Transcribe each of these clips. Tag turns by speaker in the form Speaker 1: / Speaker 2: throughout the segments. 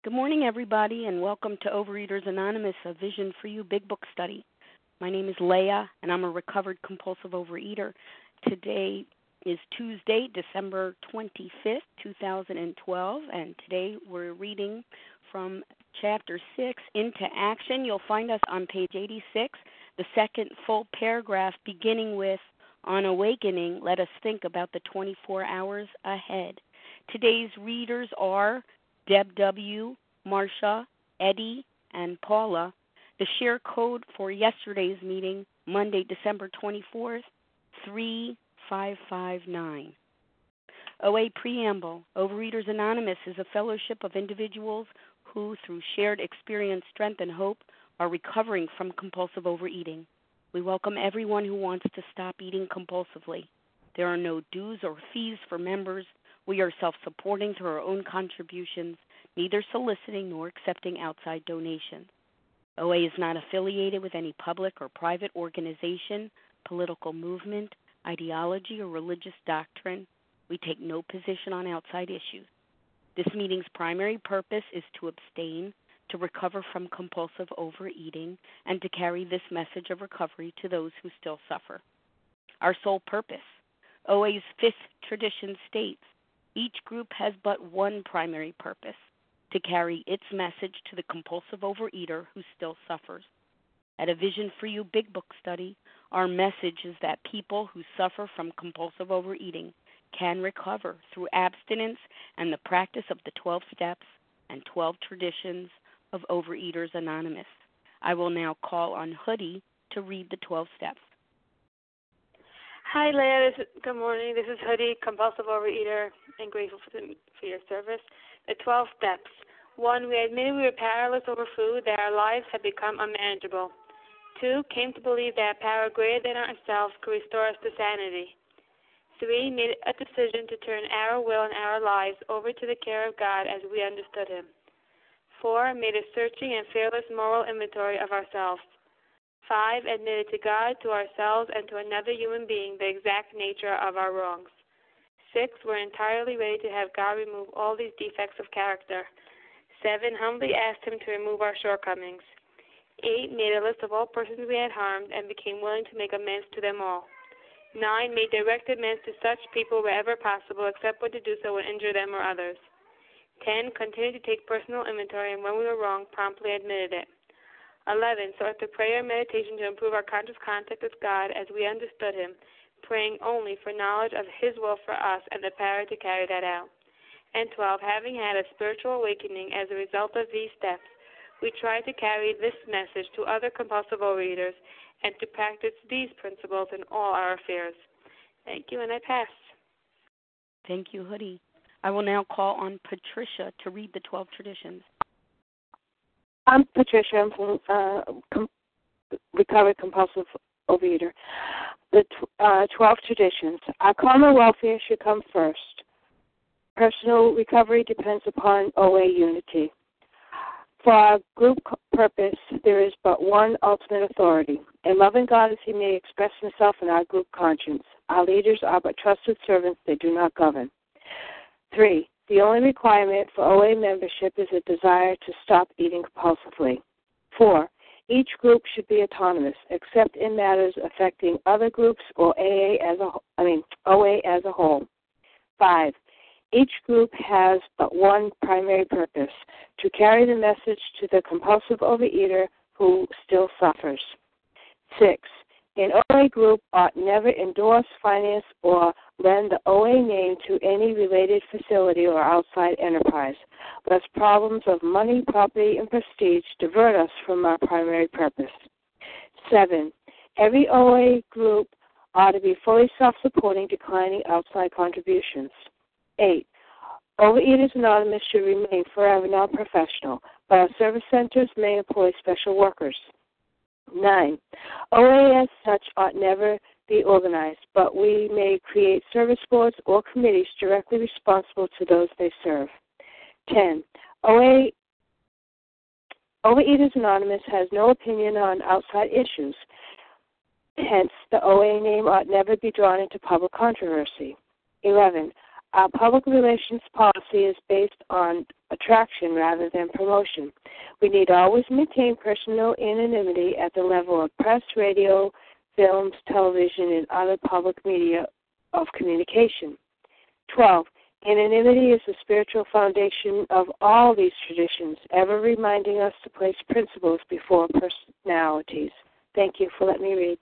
Speaker 1: Good morning, everybody, and welcome to Overeaters Anonymous, a Vision for You Big Book study. My name is Leah, and I'm a recovered compulsive overeater. Today is Tuesday, December 25th, 2012, and today we're reading from Chapter 6, Into Action. You'll find us on page 86, the second full paragraph, beginning with, On awakening, let us think about the 24 hours ahead. Today's readers are Deb W., Marcia, Eddie, and Paula. The share code for yesterday's meeting, Monday, December 24th, 3559. OA Preamble. Overeaters Anonymous is a fellowship of individuals who, through shared experience, strength, and hope, are recovering from compulsive overeating. We welcome everyone who wants to stop eating compulsively. There are no dues or fees for members. We are self-supporting through our own contributions, neither soliciting nor accepting outside donations. OA is not affiliated with any public or private organization, political movement, ideology, or religious doctrine. We take no position on outside issues. This meeting's primary purpose is to abstain, to recover from compulsive overeating, and to carry this message of recovery to those who still suffer. Our sole purpose. OA's fifth tradition states, each group has but one primary purpose, to carry its message to the compulsive overeater who still suffers. At a Vision for You Big Book study, our message is that people who suffer from compulsive overeating can recover through abstinence and the practice of the 12 steps and 12 traditions of Overeaters Anonymous. I will now call on Hoodie to read the 12 steps.
Speaker 2: Hi, Leah. Good morning. This is Hoodie, compulsive overeater, and grateful for your service. The 12 steps. 1. We admitted we were powerless over food, that our lives had become unmanageable. 2. Came to believe that a power greater than ourselves could restore us to sanity. 3. Made a decision to turn our will and our lives over to the care of God as we understood Him. 4. Made a searching and fearless moral inventory of ourselves. 5. Admitted to God, to ourselves, and to another human being the exact nature of our wrongs. 6. We're entirely ready to have God remove all these defects of character. 7. Humbly asked Him to remove our shortcomings. 8. Made a list of all persons we had harmed and became willing to make amends to them all. 9. Made direct amends to such people wherever possible, except when to do so would injure them or others. 10. Continued to take personal inventory, and when we were wrong, promptly admitted it. 11. Sought through prayer and meditation to improve our conscious contact with God as we understood Him, praying only for knowledge of His will for us and the power to carry that out. And 12. Having had a spiritual awakening as a result of these steps, we try to carry this message to other compulsive overeaters and to practice these principles in all our affairs. Thank you, and I pass.
Speaker 1: Thank you, Hoodie. I will now call on Patricia to read the 12 traditions.
Speaker 3: I'm Patricia. I'm from recovered compulsive overeater. The 12 traditions. Our common welfare should come first. Personal recovery depends upon OA unity. For our group purpose, there is but one ultimate authority. In loving God as He may express Himself in our group conscience. Our leaders are but trusted servants. They do not govern. 3. The only requirement for OA membership is a desire to stop eating compulsively. 4. Each group should be autonomous, except in matters affecting other groups or OA as a whole. 5. Each group has but one primary purpose, to carry the message to the compulsive overeater who still suffers. 6. An OA group ought never endorse, finance, or lend the OA name to any related facility or outside enterprise, lest problems of money, property, and prestige divert us from our primary purpose. 7. Every OA group ought to be fully self-supporting, declining outside contributions. 8. Overeaters Anonymous should remain forever non-professional, but our service centers may employ special workers. 9. OA as such ought never be organized, but we may create service boards or committees directly responsible to those they serve. 10. Overeaters Anonymous has no opinion on outside issues. Hence, the OA name ought never be drawn into public controversy. 11. Our public relations policy is based on attraction rather than promotion. We need always maintain personal anonymity at the level of press, radio, films, television, and other public media of communication. 12. Anonymity is the spiritual foundation of all these traditions, ever reminding us to place principles before personalities. Thank you for letting me read.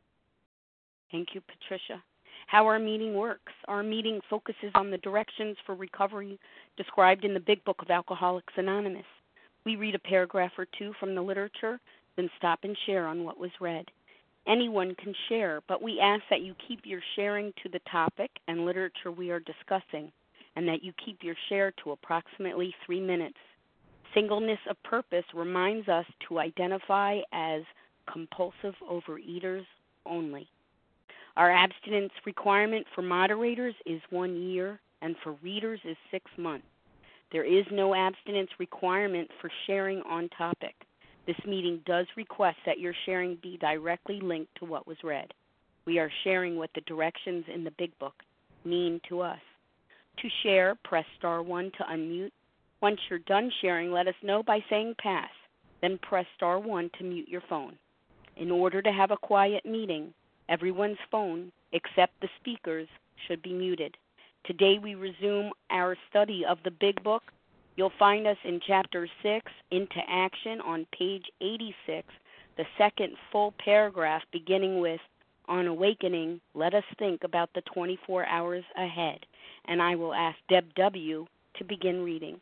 Speaker 1: Thank you, Patricia. How our meeting works. Our meeting focuses on the directions for recovery described in the Big Book of Alcoholics Anonymous. We read a paragraph or two from the literature, then stop and share on what was read. Anyone can share, but we ask that you keep your sharing to the topic and literature we are discussing, and that you keep your share to approximately 3 minutes. Singleness of purpose reminds us to identify as compulsive overeaters only. Our abstinence requirement for moderators is 1 year, and for readers is 6 months. There is no abstinence requirement for sharing on topic. This meeting does request that your sharing be directly linked to what was read. We are sharing what the directions in the Big Book mean to us. To share, press star 1 to unmute. Once you're done sharing, let us know by saying pass. Then press star 1 to mute your phone. In order to have a quiet meeting, everyone's phone, except the speaker's, should be muted. Today we resume our study of the Big Book. You'll find us in Chapter 6, Into Action, on page 86, the second full paragraph beginning with, On awakening, let us think about the 24 hours ahead. And I will ask Deb W. to begin reading.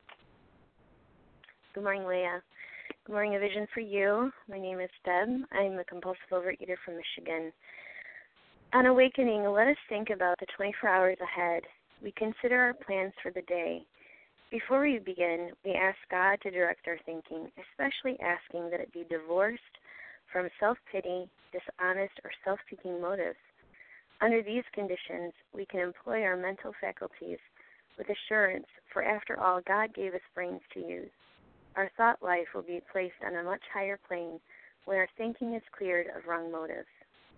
Speaker 4: Good morning, Leah. Good morning, A Vision for You. My name is Deb. I'm a compulsive overeater from Michigan. On awakening, let us think about the 24 hours ahead. We consider our plans for the day. Before we begin, we ask God to direct our thinking, especially asking that it be divorced from self-pity, dishonest, or self-seeking motives. Under these conditions, we can employ our mental faculties with assurance, for after all, God gave us brains to use. Our thought life will be placed on a much higher plane when our thinking is cleared of wrong motives.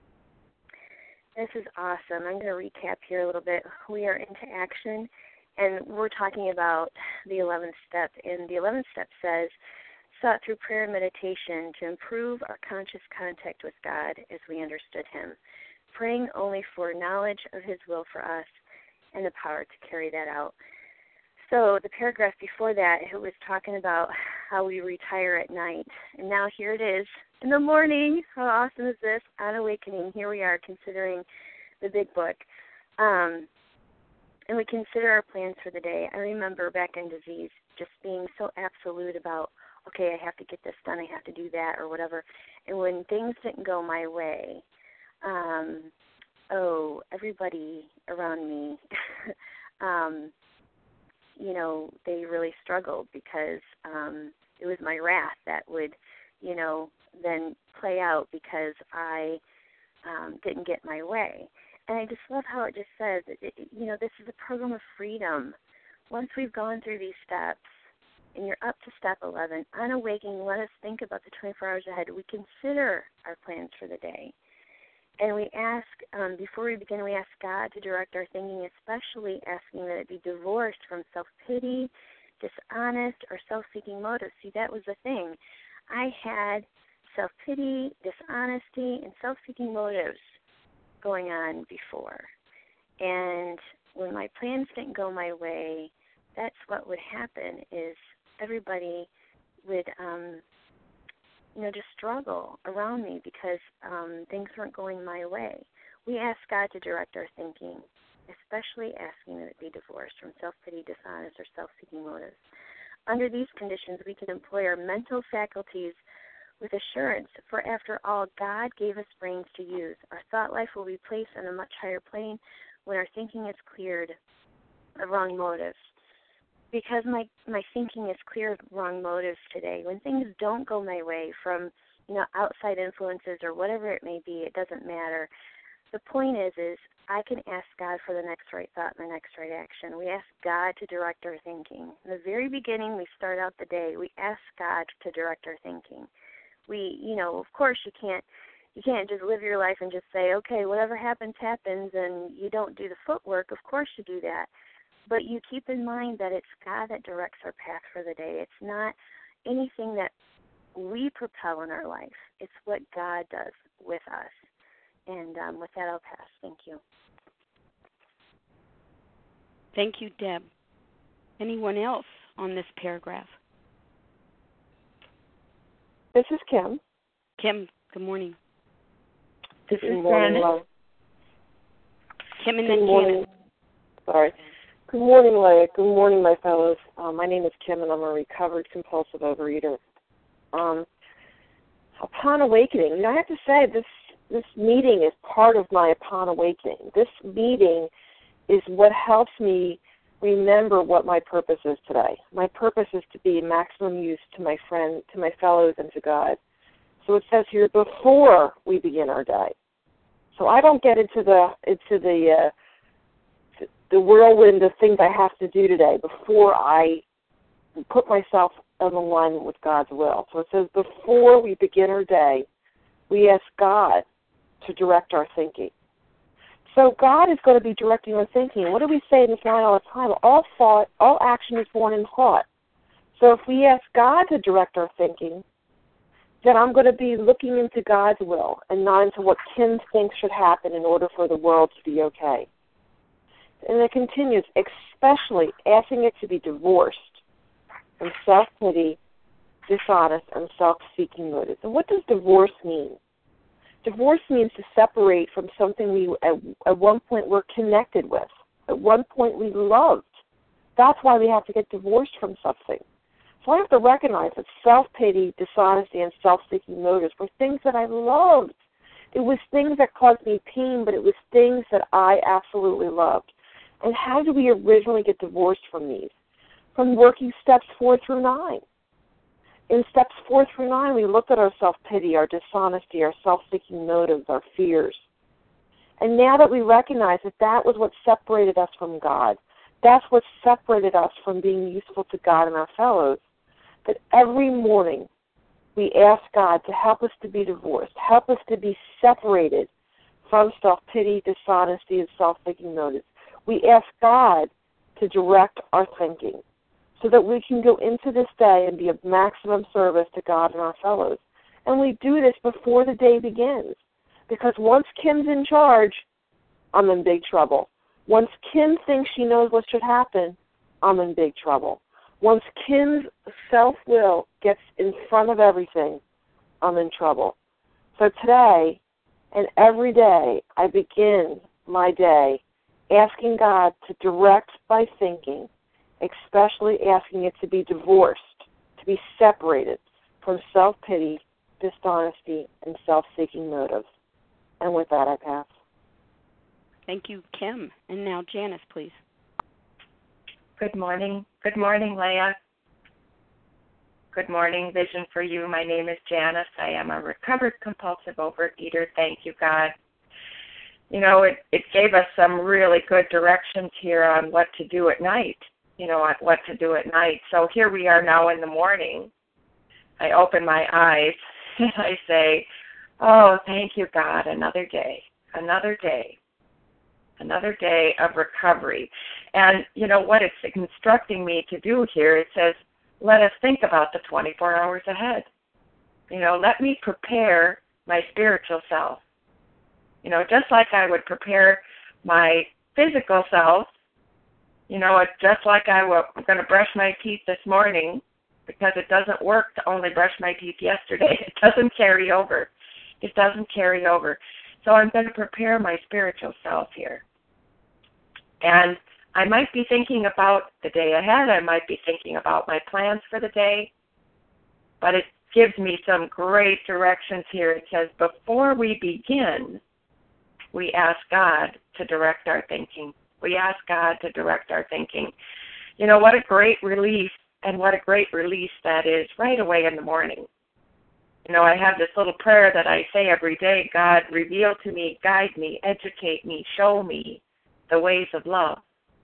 Speaker 4: This is awesome. I'm going to recap here a little bit. We are into action, and we're talking about the 11th step. And the 11th step says, sought through prayer and meditation to improve our conscious contact with God as we understood Him, praying only for knowledge of His will for us and the power to carry that out. So the paragraph before that, it was talking about how we retire at night. And now here it is in the morning. How awesome is this? On awakening, here we are considering the Big Book. And we consider our plans for the day. I remember back in disease just being so absolute about, okay, I have to get this done, I have to do that, or whatever. And when things didn't go my way, everybody around me, they really struggled because it was my wrath that would, then play out because I didn't get my way. And I just love how it just says, this is a program of freedom. Once we've gone through these steps, and you're up to step 11, on awakening, let us think about the 24 hours ahead. We consider our plans for the day. And we ask, before we begin, we ask God to direct our thinking, especially asking that it be divorced from self-pity, dishonest, or self-seeking motives. See, that was the thing. I had self-pity, dishonesty, and self-seeking motives going on before. And when my plans didn't go my way, that's what would happen is everybody would just struggle around me because things weren't going my way. We ask God to direct our thinking, especially asking that it be divorced from self-pity, dishonest, or self-seeking motives. Under these conditions, we can employ our mental faculties with assurance, for after all, God gave us brains to use. Our thought life will be placed on a much higher plane when our thinking is cleared of wrong motives. Because my thinking is clear of wrong motives today, when things don't go my way from, outside influences or whatever it may be, it doesn't matter. The point is I can ask God for the next right thought and the next right action. We ask God to direct our thinking. In the very beginning, we start out the day, we ask God to direct our thinking. We, of course you can't just live your life and just say, okay, whatever happens, happens, and you don't do the footwork. Of course you do that. But you keep in mind that it's God that directs our path for the day. It's not anything that we propel in our life. It's what God does with us. And with that, I'll pass. Thank you.
Speaker 1: Thank you, Deb. Anyone else on this paragraph?
Speaker 5: This is Kim.
Speaker 1: Kim, good morning.
Speaker 4: This
Speaker 5: Good
Speaker 4: is
Speaker 5: morning,
Speaker 4: Janet.
Speaker 1: Kim and
Speaker 5: Good
Speaker 1: then
Speaker 5: morning.
Speaker 1: Janet.
Speaker 5: Sorry. Good morning, Leah. Good morning, my fellows. My name is Kim, and I'm a recovered compulsive overeater. Upon awakening, I have to say this meeting is part of my upon awakening. This meeting is what helps me remember what my purpose is today. My purpose is to be maximum use to my friend, to my fellows, and to God. So it says here, before we begin our day. So I don't get into the whirlwind of things I have to do today before I put myself in alignment with God's will. So it says, before we begin our day, we ask God to direct our thinking. So God is going to be directing our thinking. What do we say in this line all the time? All thought, all action is born in thought. So if we ask God to direct our thinking, then I'm going to be looking into God's will and not into what Kim thinks should happen in order for the world to be okay. And it continues, especially asking it to be divorced from self-pity, dishonest, and self-seeking motives. And what does divorce mean? Divorce means to separate from something we at one point were connected with. At one point we loved. That's why we have to get divorced from something. So I have to recognize that self-pity, dishonesty, and self-seeking motives were things that I loved. It was things that caused me pain, but it was things that I absolutely loved. And how do we originally get divorced from these? From working steps 4 through 9. In steps 4 through 9, we looked at our self-pity, our dishonesty, our self-seeking motives, our fears. And now that we recognize that that was what separated us from God, that's what separated us from being useful to God and our fellows, that every morning we ask God to help us to be divorced, help us to be separated from self-pity, dishonesty, and self-seeking motives. We ask God to direct our thinking so that we can go into this day and be of maximum service to God and our fellows. And we do this before the day begins, because once Kim's in charge, I'm in big trouble. Once Kim thinks she knows what should happen, I'm in big trouble. Once Kim's self-will gets in front of everything, I'm in trouble. So today and every day, I begin my day asking God to direct my thinking, especially asking it to be divorced, to be separated from self-pity, dishonesty, and self-seeking motives. And with that, I pass.
Speaker 1: Thank you, Kim. And now Janice, please.
Speaker 6: Good morning. Good morning, Leah. Good morning, Vision for You. My name is Janice. I am a recovered compulsive overeater. Thank you, God. You know, it gave us some really good directions here on what to do at night, what to do at night. So here we are now in the morning. I open my eyes and I say, oh, thank you, God, another day of recovery. And, what it's instructing me to do here, it says, let us think about the 24 hours ahead. Let me prepare my spiritual self. Just like I would prepare my physical self, just like I'm going to brush my teeth this morning, because it doesn't work to only brush my teeth yesterday. It doesn't carry over. So I'm going to prepare my spiritual self here. And I might be thinking about the day ahead. I might be thinking about my plans for the day. But it gives me some great directions here. It says, before we begin, we ask God to direct our thinking. What a great relief, and what a great release that is right away in the morning. I have this little prayer that I say every day: God, reveal to me, guide me, educate me, show me the ways of love.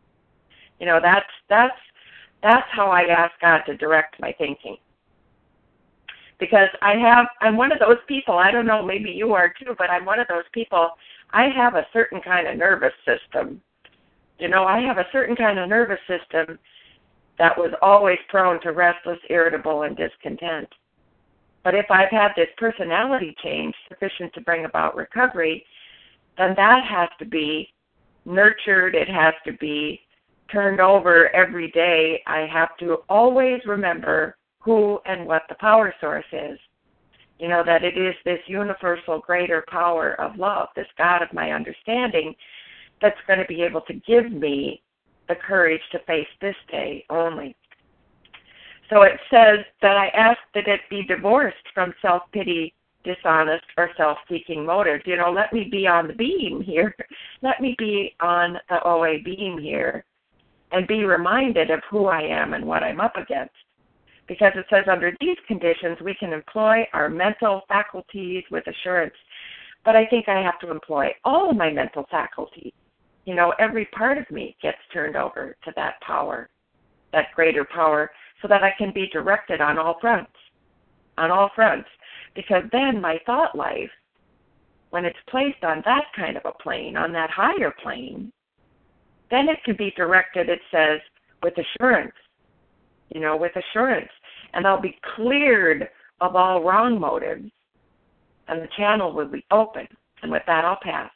Speaker 6: That's how I ask God to direct my thinking. Because I'm one of those people, I don't know, maybe you are too, but I'm one of those people, I have a certain kind of nervous system You know, I have a certain kind of nervous system that was always prone to restless, irritable, and discontent. But if I've had this personality change sufficient to bring about recovery, then that has to be nurtured. It has to be turned over every day. I have to always remember who and what the power source is. You know, that it is this universal greater power of love, this God of my understanding, that's going to be able to give me the courage to face this day only. So it says that I ask that it be divorced from self-pity, dishonest, or self-seeking motives. You know, let me be on the beam here. Let me be on the OA beam here and be reminded of who I am and what I'm up against. Because it says under these conditions, we can employ our mental faculties with assurance. But I think I have to employ all of my mental faculties. You know, every part of me gets turned over to that power, that greater power, so that I can be directed on all fronts. Because then my thought life, when it's placed on that kind of a plane, on that higher plane, then it can be directed, it says, with assurance. You know, with assurance. And I'll be cleared of all wrong motives, and the channel will be open. And with that, I'll pass.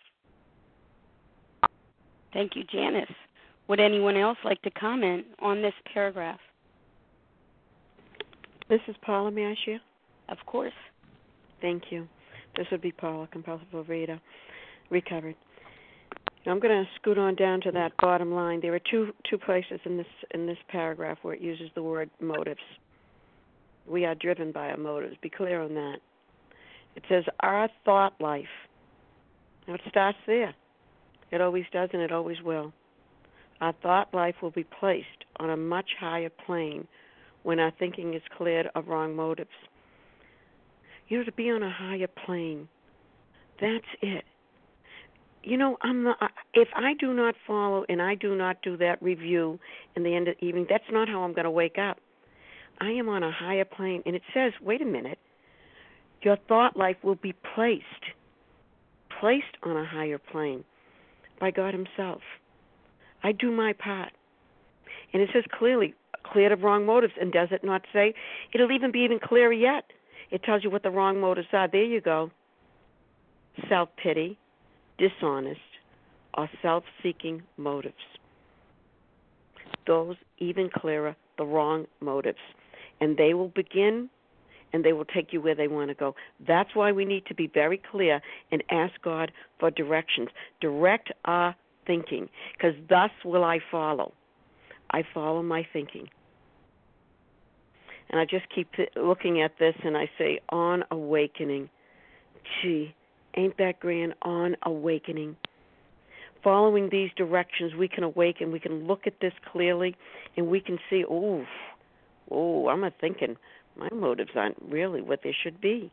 Speaker 1: Thank you, Janice. Would anyone else like to comment on this paragraph?
Speaker 7: This is Paula, may I share?
Speaker 1: Of course.
Speaker 7: Thank you. This would be Paula, compulsive overeater, recovered. I'm going to scoot on down to that bottom line. There are two places in this paragraph where it uses the word motives. We are driven by our motives. Be clear on that. It says our thought life. Now it starts there. It always does and it always will. Our thought life will be placed on a much higher plane when our thinking is cleared of wrong motives. You know, to be on a higher plane, that's it. You know, if I do not follow and I do not do that review in the end of the evening, that's not how I'm going to wake up. I am on a higher plane. And it says, wait a minute, your thought life will be placed on a higher plane by God himself. I do my part. And it says clearly, cleared of wrong motives. And does it not say? It'll even be even clearer yet. It tells you what the wrong motives are. There you go. Self-pity, dishonest, or self-seeking motives. Those even clearer, the wrong motives. And they will begin and they will take you where they want to go. That's why we need to be very clear and ask God for directions. Direct our thinking, because thus will I follow. I follow my thinking. And I just keep looking at this and I say, on awakening. Gee, ain't that grand? On awakening. Following these directions, we can awaken. We can look at this clearly and we can see, I'm a thinking. My motives aren't really what they should be.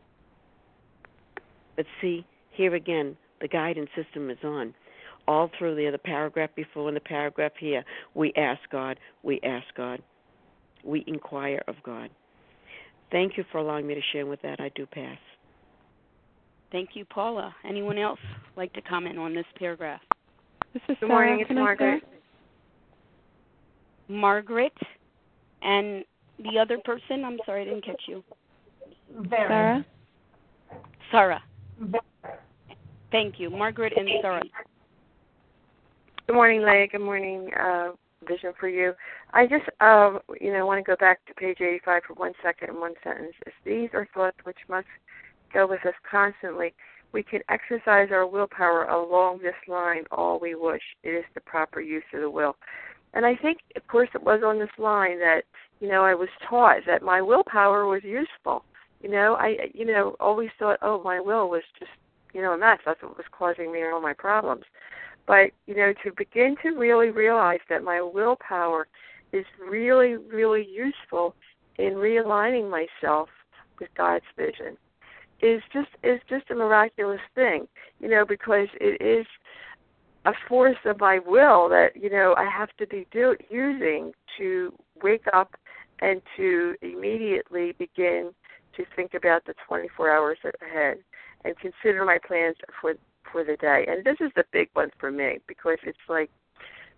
Speaker 7: But see, here again, the guidance system is on. All through there, the paragraph before and the paragraph here, we ask God, we ask God. We inquire of God. Thank you for allowing me to share. With that, I do pass.
Speaker 1: Thank you, Paula. Anyone else like to comment on this paragraph?
Speaker 8: This is
Speaker 4: Good morning, it's Margaret.
Speaker 1: Margaret, and the other person, I'm sorry, I didn't catch you.
Speaker 8: Sarah.
Speaker 1: Sarah. Thank you. Margaret and Sarah.
Speaker 5: Good morning, Leah. Good morning, Vision for You. I just, want to go back to page 85 for 1 second and one sentence. If these are thoughts which must go with us constantly, we can exercise our willpower along this line all we wish. It is the proper use of the will. And I think, of course, it was on this line that, I was taught that my willpower was useful. I always thought, my will was just, a mess. That's what was causing me all my problems. But, to begin to really realize that my willpower is really, really useful in realigning myself with God's vision is just a miraculous thing, because it is a force of my will that, I have to be using to wake up and to immediately begin to think about the 24 hours ahead and consider my plans for the day. And this is the big one for me, because it's like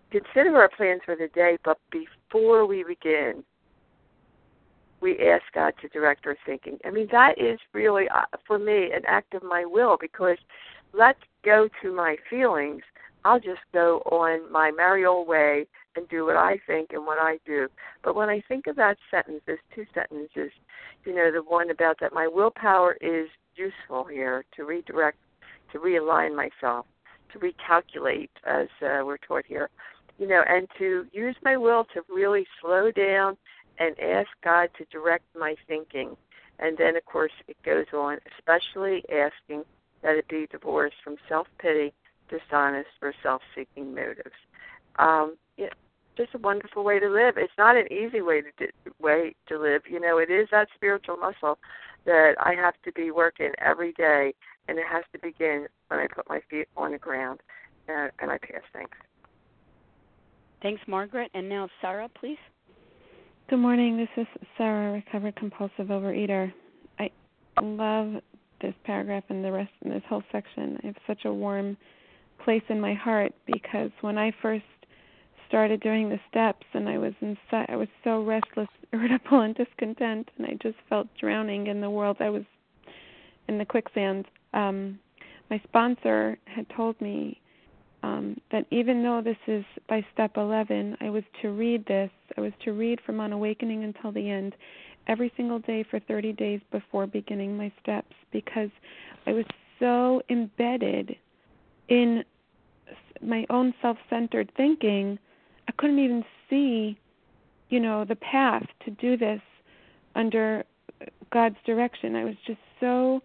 Speaker 5: consider our plans for the day, but before we begin, we ask God to direct our thinking. I mean, that is really, for me, an act of my will, because let's go to my feelings. I'll just go on my merry old way and do what I think and what I do. But when I think of that sentence, there's two sentences, the one about that my willpower is useful here to redirect, to realign myself, to recalculate, as we're taught here, and to use my will to really slow down and ask God to direct my thinking. And then, of course, it goes on, especially asking that it be divorced from self-pity, dishonest, or self-seeking motives. Just a wonderful way to live. It's not an easy way to live. It is that spiritual muscle that I have to be working every day, and it has to begin when I put my feet on the ground. And I pass. Thanks.
Speaker 1: Thanks, Margaret. And now Sarah, please.
Speaker 8: Good morning. This is Sarah, recovered compulsive overeater. I love this paragraph and the rest in this whole section. I have such a warm place in my heart, because when I first started doing the steps and I was so restless, irritable, and discontent, and I just felt drowning in the world. I was in the quicksand. My sponsor had told me that even though this is by step 11, I was to read this. I was to read from On Awakening until the end every single day for 30 days before beginning my steps, because I was so embedded in my own self-centered thinking, I couldn't even see, the path to do this under God's direction. I was just so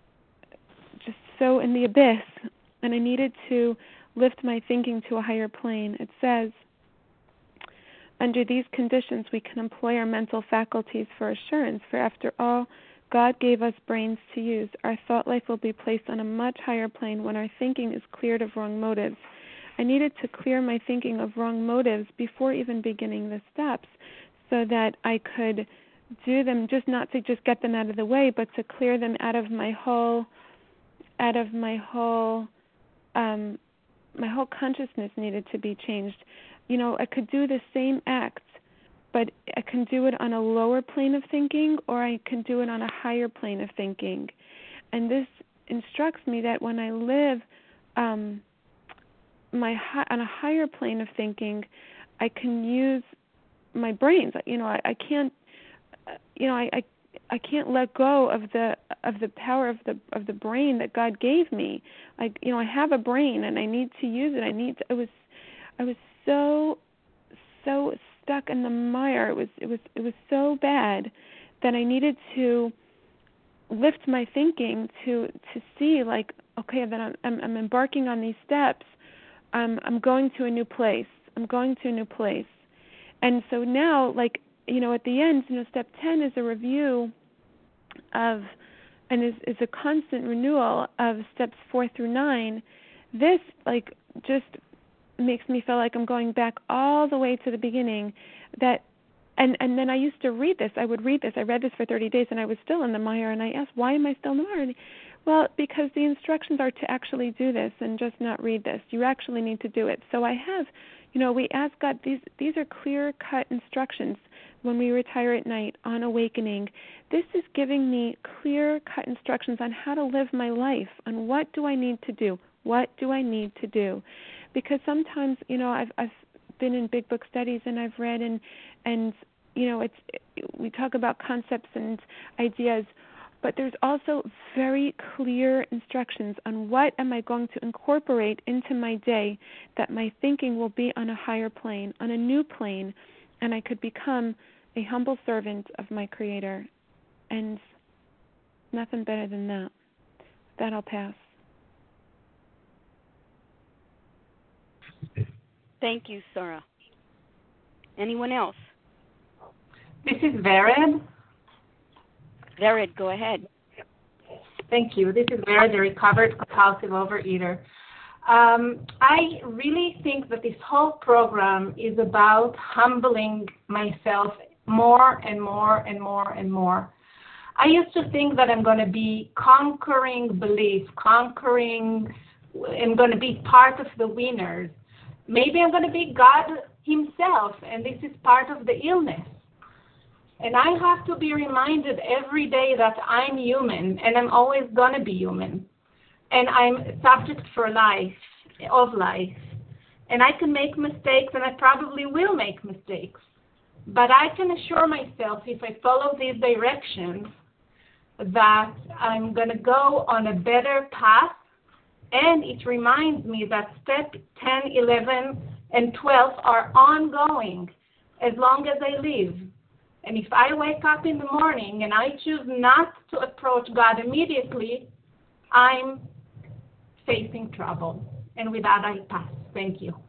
Speaker 8: in the abyss, and I needed to lift my thinking to a higher plane. It says, under these conditions, we can employ our mental faculties for assurance, for after all, God gave us brains to use. Our thought life will be placed on a much higher plane when our thinking is cleared of wrong motives. I needed to clear my thinking of wrong motives before even beginning the steps, so that I could do them, just not to just get them out of the way, but to clear them out of my whole consciousness needed to be changed. I could do the same act, but I can do it on a lower plane of thinking, or I can do it on a higher plane of thinking. And this instructs me that when I live on a higher plane of thinking, I can use my brains. I can't let go of the power of the brain that God gave me. I have a brain and I need to use it. I was so stuck in the mire. It was so bad that I needed to lift my thinking to see, like, okay, then I'm embarking on these steps. I'm going to a new place. And so now, like, at the end, step 10 is a review of, and is a constant renewal of steps 4 through 9. This, like, just makes me feel like I'm going back all the way to the beginning. And then I used to read this. I read this for 30 days, and I was still in the mire, and I asked, why am I still in the mire? Well, because the instructions are to actually do this and just not read this. You actually need to do it. So I have, we ask God, these are clear-cut instructions when we retire at night on awakening. This is giving me clear-cut instructions on how to live my life, on what do I need to do. Because sometimes, I've been in big book studies and I've read and we talk about concepts and ideas, but there's also very clear instructions on what am I going to incorporate into my day, that my thinking will be on a higher plane, on a new plane, and I could become a humble servant of my Creator. And nothing better than that. With that, I'll pass.
Speaker 1: Thank you, Sarah. Anyone else?
Speaker 9: This is Vered.
Speaker 1: Vered, go ahead.
Speaker 9: Thank you. This is Vered, the recovered compulsive overeater. I really think that this whole program is about humbling myself more and more and more and more. I used to think that I'm going to be conquering belief, I'm going to be part of the winners. Maybe I'm going to be God himself, and this is part of the illness. And I have to be reminded every day that I'm human, and I'm always going to be human. And I'm subject for life, of life. And I can make mistakes, and I probably will make mistakes. But I can assure myself, if I follow these directions, that I'm going to go on a better path. And it reminds me that step 10, 11, and 12 are ongoing as long as I live. And if I wake up in the morning and I choose not to approach God immediately, I'm facing trouble. And with that, I pass. Thank you.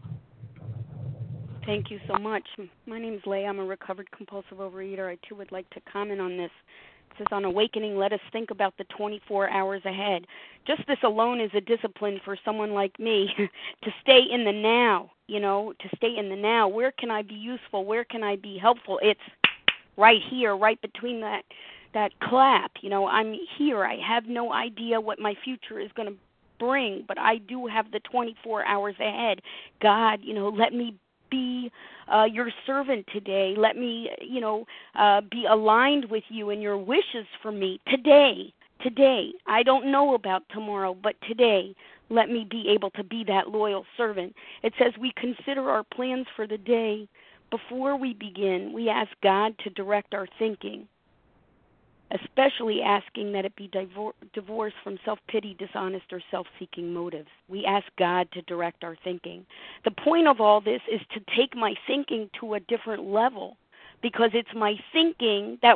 Speaker 1: Thank you so much. My name is Leah. I'm a recovered compulsive overeater. I, too, would like to comment on this. It says, on awakening, let us think about the 24 hours ahead. Just this alone is a discipline for someone like me to stay in the now, to stay in the now. Where can I be useful? Where can I be helpful? It's right here, right between that clap. I'm here. I have no idea what my future is going to bring, but I do have the 24 hours ahead. God, let me be your servant today. Let me, be aligned with you and your wishes for me today. I don't know about tomorrow, but today, let me be able to be that loyal servant. It says we consider our plans for the day. Before we begin, we ask God to direct our thinking, especially asking that it be divorced from self-pity, dishonest, or self-seeking motives. We ask God to direct our thinking. The point of all this is to take my thinking to a different level, because it's my thinking that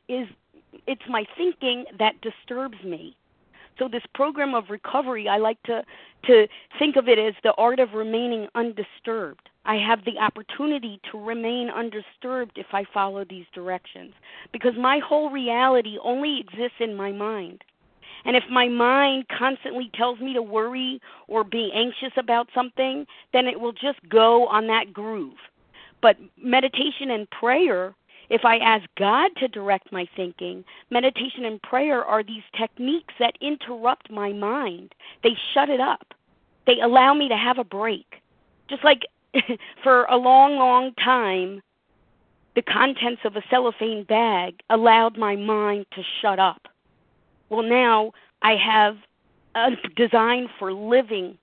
Speaker 1: disturbs me. So this program of recovery, I like to think of it as the art of remaining undisturbed. I have the opportunity to remain undisturbed if I follow these directions, because my whole reality only exists in my mind. And if my mind constantly tells me to worry or be anxious about something, then it will just go on that groove. But meditation and prayer, if I ask God to direct my thinking, meditation and prayer are these techniques that interrupt my mind. They shut it up. They allow me to have a break. Just like for a long, long time, the contents of a cellophane bag allowed my mind to shut up. Well, now I have a design for living,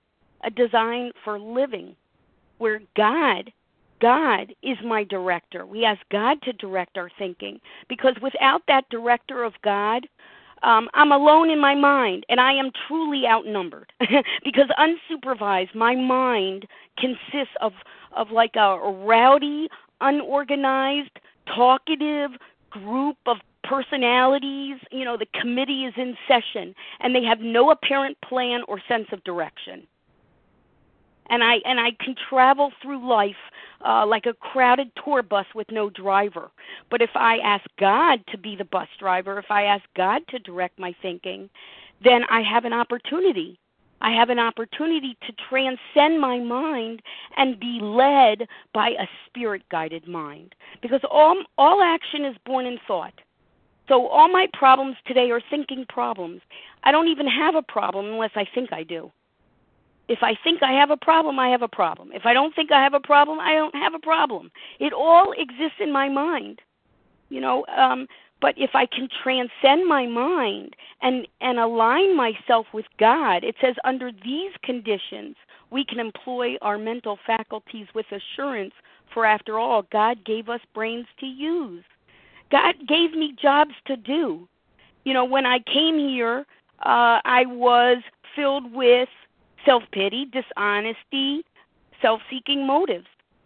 Speaker 1: where God is my director. We ask God to direct our thinking, because without that director of God, I'm alone in my mind, and I am truly outnumbered because unsupervised, my mind consists of like a rowdy, unorganized, talkative group of personalities. The committee is in session, and they have no apparent plan or sense of direction. And I can travel through life like a crowded tour bus with no driver. But if I ask God to be the bus driver, if I ask God to direct my thinking, then I have an opportunity. I have an opportunity to transcend my mind and be led by a spirit-guided mind. Because all action is born in thought. So all my problems today are thinking problems. I don't even have a problem unless I think I do. If I think I have a problem, I have a problem. If I don't think I have a problem, I don't have a problem. It all exists in my mind, but if I can transcend my mind and align myself with God, it says under these conditions, we can employ our mental faculties with assurance, for after all, God gave us brains to use. God gave me jobs to do. When I came here, I was filled with self-pity, dishonesty, self-seeking motives.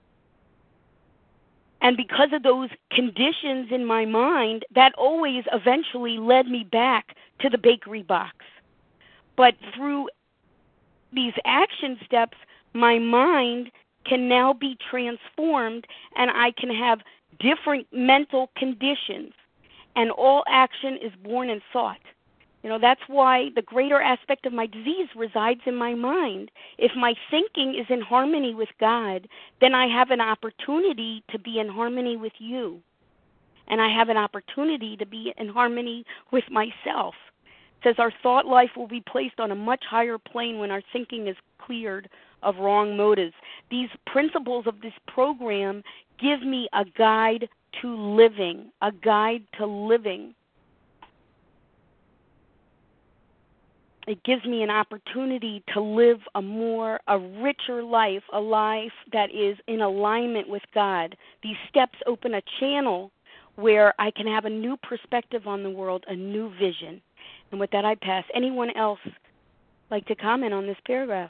Speaker 1: And because of those conditions in my mind, that always eventually led me back to the bakery box. But through these action steps, my mind can now be transformed, and I can have different mental conditions. And all action is born in thought. That's why the greater aspect of my disease resides in my mind. If my thinking is in harmony with God, then I have an opportunity to be in harmony with you. And I have an opportunity to be in harmony with myself. It says our thought life will be placed on a much higher plane when our thinking is cleared of wrong motives. These principles of this program give me a guide to living, a guide to living. It gives me an opportunity to live a richer life, a life that is in alignment with God. These steps open a channel where I can have a new perspective on the world, a new vision. And with that, I pass. Anyone else like to comment on this paragraph?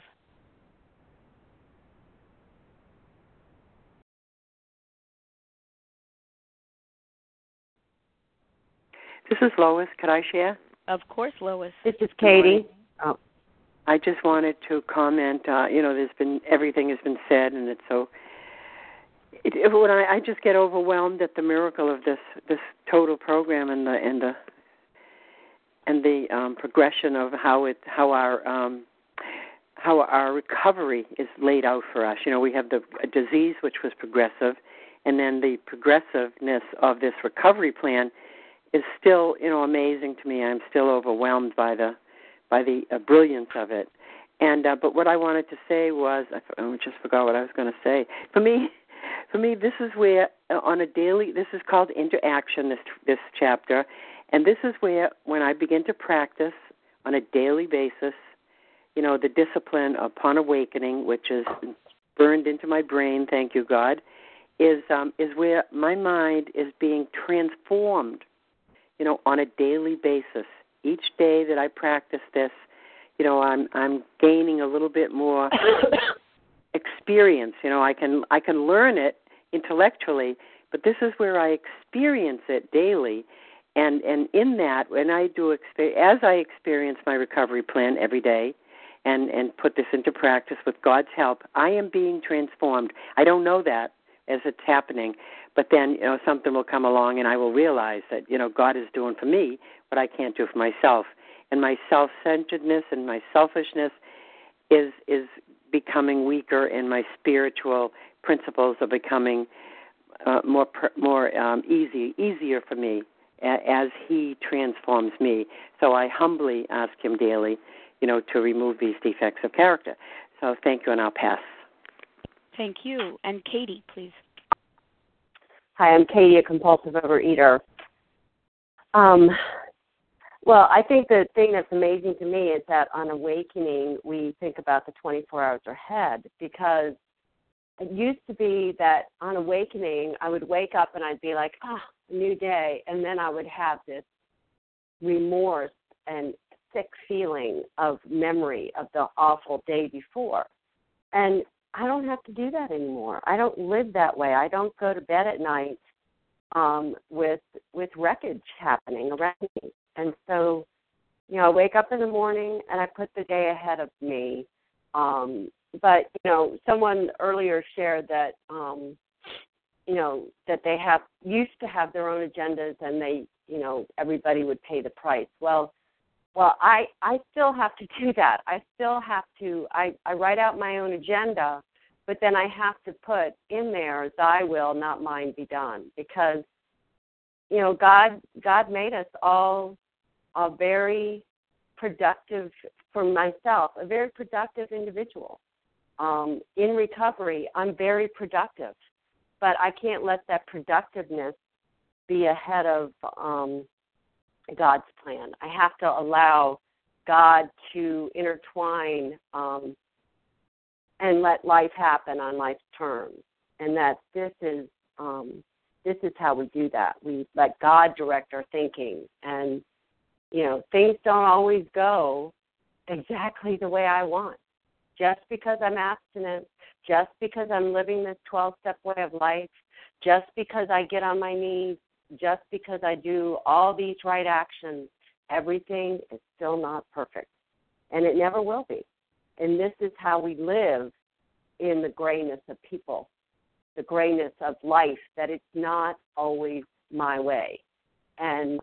Speaker 10: This is Lois. Could I share?
Speaker 1: Of course, Lois.
Speaker 5: This is Katie.
Speaker 10: Oh, I just wanted to comment. Everything has been said, and it's so. When I just get overwhelmed at the miracle of this total program and the progression of how our recovery is laid out for us. We have the disease, which was progressive, and then the progressiveness of this recovery plan is still, amazing to me. I'm still overwhelmed by the brilliance of it. And but what I wanted to say was, I just forgot what I was going to say. For me, this is where on a daily. This is called interaction. This chapter, and this is where when I begin to practice on a daily basis, the discipline upon awakening, which is burned into my brain. Thank you, God, is where my mind is being transformed. On a daily basis. Each day that I practice this, I'm gaining a little bit more experience. I can learn it intellectually, but this is where I experience it daily. And in that, when I do as I experience my recovery plan every day, and put this into practice with God's help, I am being transformed. I don't know that as it's happening. But then, something will come along and I will realize that, God is doing for me what I can't do for myself. And my self-centeredness and my selfishness is becoming weaker, and my spiritual principles are becoming more easier for me as He transforms me. So I humbly ask Him daily, to remove these defects of character. So thank you, and I'll pass.
Speaker 1: Thank you. And Katie, please.
Speaker 5: Hi, I'm Katie, a compulsive overeater. Well, I think the thing that's amazing to me is that on awakening, we think about the 24 hours ahead, because it used to be that on awakening, I would wake up and I'd be like, a new day, and then I would have this remorse and sick feeling of memory of the awful day before. And I don't have to do that anymore. I don't live that way. I don't go to bed at night with wreckage happening around me. And so, I wake up in the morning and I put the day ahead of me. But, someone earlier shared that, that they used to have their own agendas, and they, everybody would pay the price. Well, I still have to do that. I still have to, I write out my own agenda, but then I have to put in there, thy will, not mine, be done. Because, God made us all a very productive, for myself, a very productive individual. In recovery, I'm very productive, but I can't let that productiveness be ahead of God's plan. I have to allow God to intertwine and let life happen on life's terms, and that this is how we do that. We let God direct our thinking, and things don't always go exactly the way I want. Just because I'm abstinent, just because I'm living this 12-step way of life, just because I get on my knees, just because I do all these right actions, everything is still not perfect. And it never will be. And this is how we live in the grayness of people, the grayness of life, that it's not always my way. And,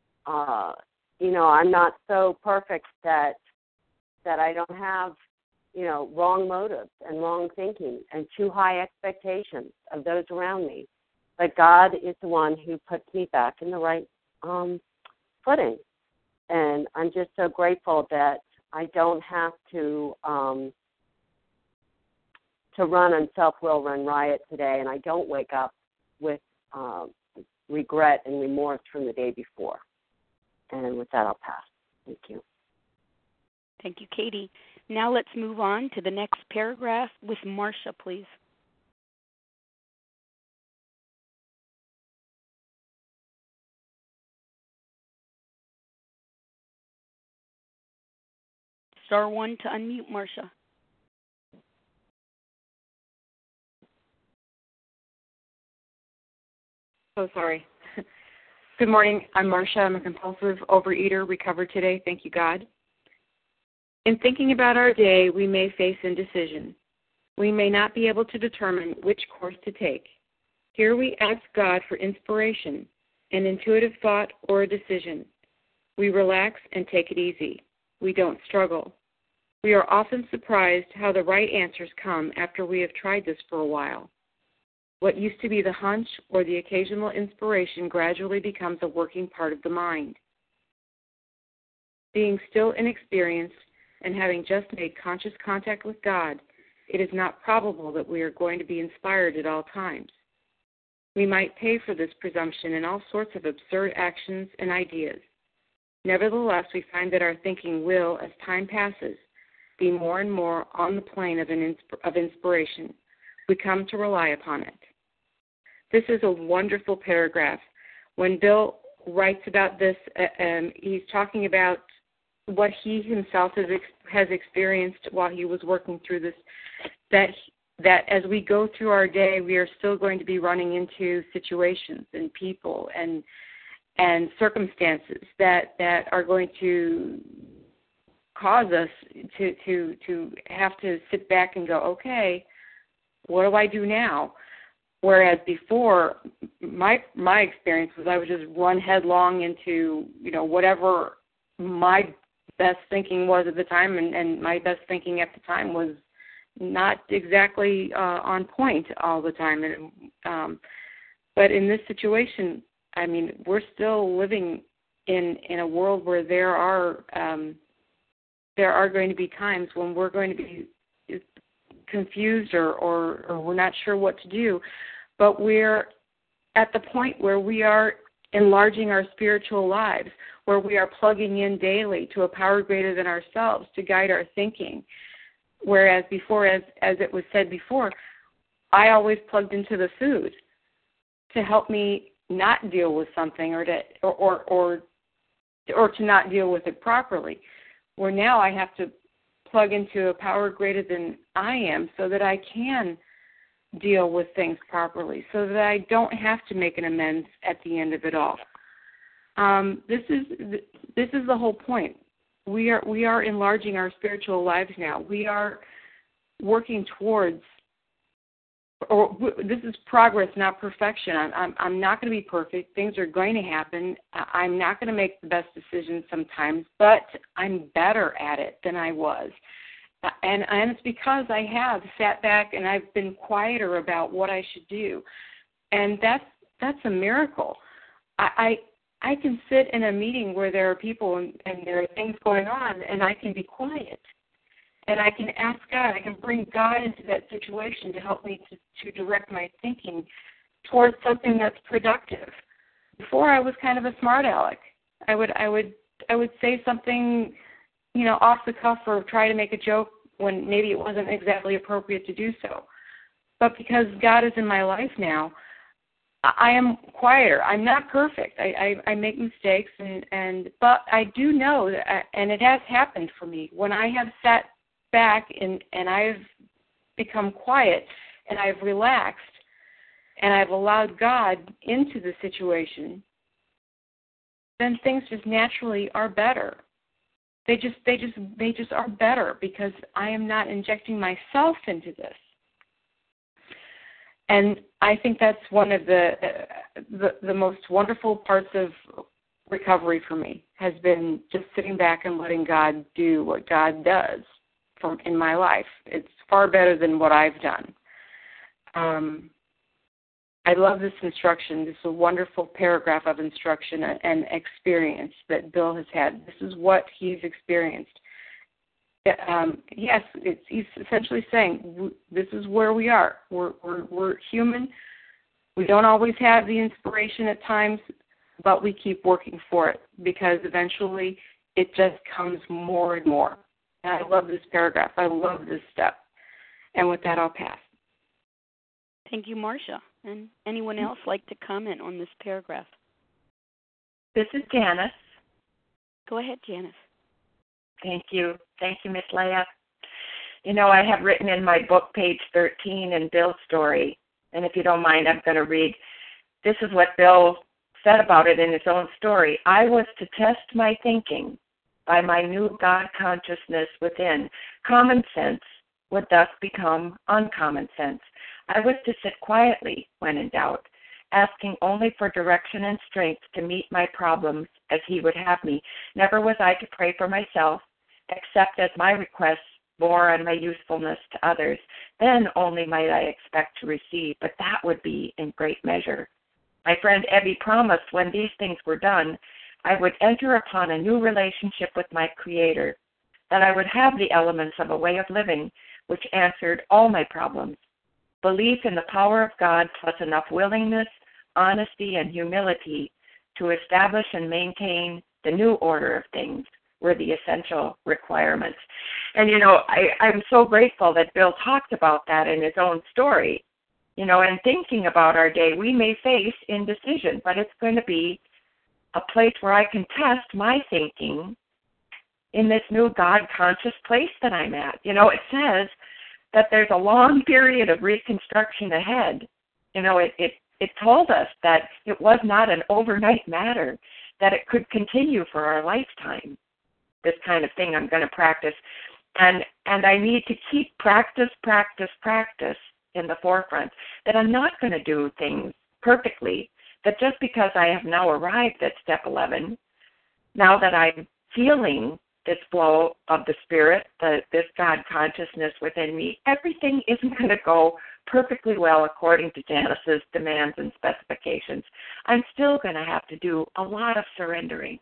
Speaker 5: I'm not so perfect that I don't have, wrong motives and wrong thinking and too high expectations of those around me. But God is the one who puts me back in the right footing. And I'm just so grateful that I don't have to to run on self-will, run riot today, and I don't wake up with regret and remorse from the day before. And with that, I'll pass. Thank you.
Speaker 1: Thank you, Katie. Now let's move on to the next paragraph with Marcia, please. Star 1 to unmute, Marcia.
Speaker 11: So sorry. Good morning. I'm Marcia. I'm a compulsive overeater, recovered today. Thank you, God. In thinking about our day, we may face indecision. We may not be able to determine which course to take. Here we ask God for inspiration, an intuitive thought, or a decision. We relax and take it easy. We don't struggle. We are often surprised how the right answers come after we have tried this for a while. What used to be the hunch or the occasional inspiration gradually becomes a working part of the mind. Being still inexperienced and having just made conscious contact with God, it is not probable that we are going to be inspired at all times. We might pay for this presumption in all sorts of absurd actions and ideas. Nevertheless, we find that our thinking will, as time passes, be more and more on the plane of inspiration. We come to rely upon it. This is a wonderful paragraph. When Bill writes about this, he's talking about what he himself has experienced while he was working through this, that as we go through our day, we are still going to be running into situations and people and circumstances that are going to cause us to have to sit back and go, okay, what do I do now? Whereas before, my experience was I would just run headlong into, whatever my best thinking was at the time, and my best thinking at the time was not exactly on point all the time. But in this situation, I mean, we're still living in a world where there are going to be times when we're going to be confused or we're not sure what to do, but we're at the point where we are enlarging our spiritual lives, where we are plugging in daily to a power greater than ourselves to guide our thinking. Whereas before, as it was said before, I always plugged into the food to help me not deal with something or to not deal with it properly. Where now I have to plug into a power greater than I am so that I can deal with things properly, so that I don't have to make an amends at the end of it all. This is the whole point. We are enlarging our spiritual lives now. We are working towards, this is progress, not perfection. I'm not going to be perfect. Things are going to happen. I'm not going to make the best decisions sometimes, but I'm better at it than I was. And it's because I have sat back and I've been quieter about what I should do. And that's a miracle. I can sit in a meeting where there are people and there are things going on, and I can be quiet. And I can ask God, I can bring God into that situation to help me to direct my thinking towards something that's productive. Before, I was kind of a smart aleck. I would say something, off the cuff or try to make a joke when maybe it wasn't exactly appropriate to do so. But because God is in my life now, I am quieter. I'm not perfect. I make mistakes, but I do know that, and it has happened for me when I have sat back and I've become quiet and I've relaxed and I've allowed God into the situation, then things just naturally are better. They just are better because I am not injecting myself into this. And I think that's one of the most wonderful parts of recovery for me, has been just sitting back and letting God do what God does in my life. It's far better than what I've done. I love this instruction. This is a wonderful paragraph of instruction and experience that Bill has had. This is what he's experienced. yes, he's essentially saying this is where we are. We're human. We don't always have the inspiration at times, but we keep working for it because eventually it just comes more and more. And I love this paragraph. I love this step. And with that, I'll pass.
Speaker 1: Thank you, Marcia. And anyone else like to comment on this paragraph?
Speaker 6: This is Janice.
Speaker 1: Go ahead, Janice.
Speaker 6: Thank you. Thank you, Miss Leah. You know, I have written in my book, page 13, in Bill's story, and if you don't mind, I'm going to read. This is what Bill said about it in his own story. I was to test my thinking by my new God consciousness within. Common sense would thus become uncommon sense. I was to sit quietly when in doubt, asking only for direction and strength to meet my problems as he would have me. Never was I to pray for myself, except as my requests bore on my usefulness to others. Then only might I expect to receive, but that would be in great measure. My friend Ebby promised when these things were done, I would enter upon a new relationship with my Creator, that I would have the elements of a way of living which answered all my problems. Belief in the power of God plus enough willingness, honesty, and humility to establish and maintain the new order of things were the essential requirements. And, you know, I'm so grateful that Bill talked about that in his own story. You know, and thinking about our day, we may face indecision, but it's going to be a place where I can test my thinking in this new God-conscious place that I'm at. You know, it says that there's a long period of reconstruction ahead. You know, it told us that it was not an overnight matter, that it could continue for our lifetime. This kind of thing I'm going to practice. And I need to keep practice in the forefront, that I'm not going to do things perfectly, that just because I have now arrived at step 11, now that I'm feeling this flow of the Spirit, this God consciousness within me, everything isn't going to go perfectly well according to Janice's demands and specifications. I'm still going to have to do a lot of surrendering,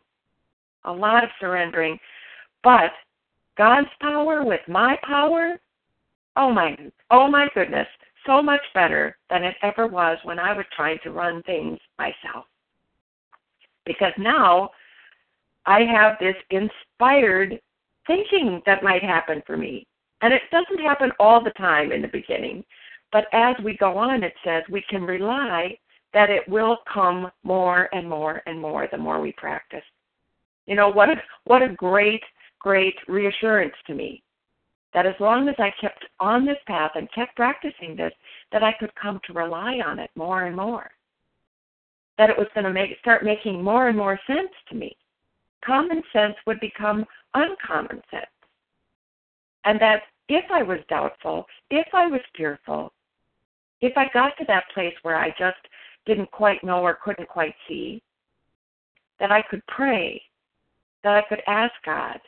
Speaker 6: but God's power with my power, oh my goodness, so much better than it ever was when I was trying to run things myself. Because now I have this inspired thinking that might happen for me. And it doesn't happen all the time in the beginning, but as we go on, it says we can rely that it will come more and more and more the more we practice. You know, what a great reassurance to me, that as long as I kept on this path and kept practicing this, that I could come to rely on it more and more, that it was going to start making more and more sense to me. Common sense would become uncommon sense. And that if I was doubtful, if I was fearful, if I got to that place where I just didn't quite know or couldn't quite see, that I could pray, that I could ask God,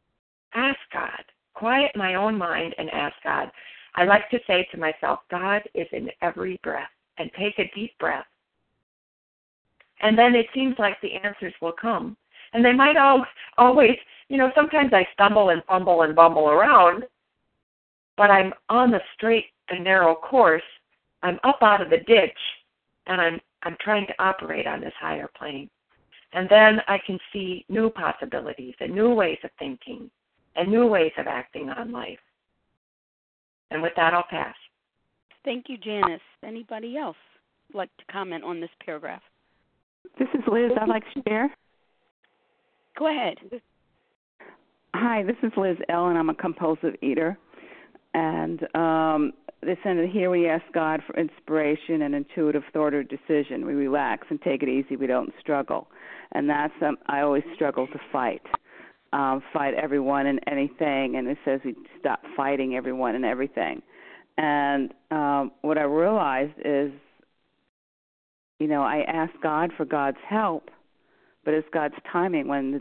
Speaker 6: quiet my own mind and ask God. I like to say to myself, God is in every breath, and take a deep breath. And then it seems like the answers will come. And they might always, you know, sometimes I stumble and fumble and bumble around, but I'm on the straight and narrow course. I'm up out of the ditch, and I'm trying to operate on this higher plane. And then I can see new possibilities and new ways of thinking and new ways of acting on life. And with that, I'll pass.
Speaker 1: Thank you, Janice. Anybody else like to comment on this paragraph?
Speaker 12: This is Liz. I'd like to share.
Speaker 1: Go ahead.
Speaker 12: Hi, this is Liz Ellen. I'm a compulsive eater. And here we ask God for inspiration and intuitive thought or decision. We relax and take it easy. We don't struggle. And that's, I always struggle to fight everyone and anything. And it says we stop fighting everyone and everything. And what I realized is, you know, I ask God for God's help, but it's God's timing when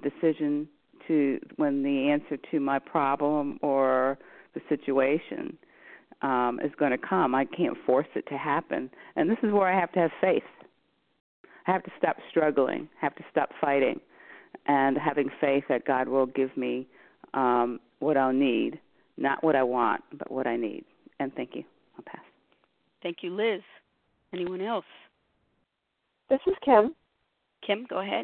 Speaker 12: the answer to my problem or the situation is going to come. I can't force it to happen. And this is where I have to have faith. I have to stop struggling, have to stop fighting, and having faith that God will give me what I'll need, not what I want, but what I need. And thank you. I'll pass.
Speaker 1: Thank you, Liz. Anyone else?
Speaker 5: This is Kim.
Speaker 1: Kim, go ahead.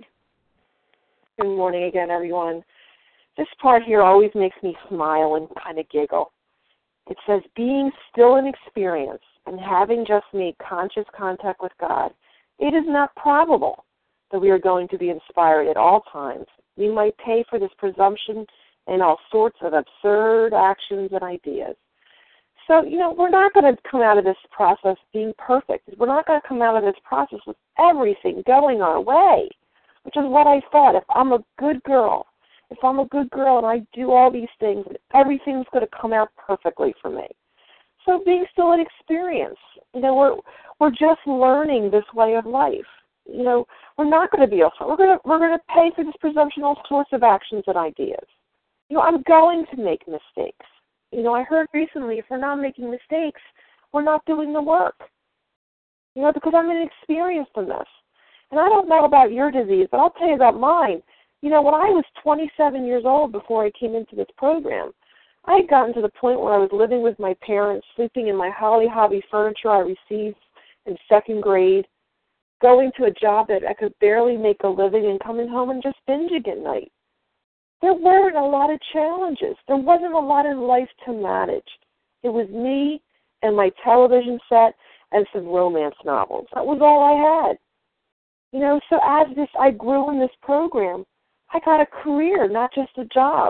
Speaker 5: Good morning again, everyone. This part here always makes me smile and kind of giggle. It says, being still in experience and having just made conscious contact with God, it is not probable that we are going to be inspired at all times. We might pay for this presumption in all sorts of absurd actions and ideas. So, we're not going to come out of this process being perfect. We're not going to come out of this process with everything going our way, which is what I thought. If I'm a good girl and I do all these things, everything's going to come out perfectly for me. So being still in experience, we're just learning this way of life. We're not going to be also. We're going to pay for this presumption all sorts of actions and ideas. I'm going to make mistakes. I heard recently, if we're not making mistakes, we're not doing the work. Because I'm inexperienced in this. And I don't know about your disease, but I'll tell you about mine. When I was 27 years old before I came into this program, I had gotten to the point where I was living with my parents, sleeping in my Holly Hobby furniture I received in second grade, going to a job that I could barely make a living, and coming home and just binging at night. There weren't a lot of challenges. There wasn't a lot in life to manage. It was me and my television set and some romance novels. That was all I had. So as I grew in this program, I got a career, not just a job.